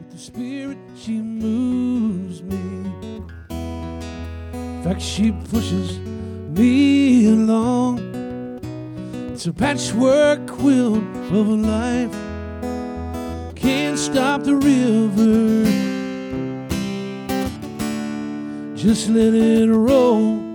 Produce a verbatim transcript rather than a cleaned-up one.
The Spirit, she moves me. In fact, she pushes me along. It's a patchwork quilt of a life. Can't stop the river. Just let it roll.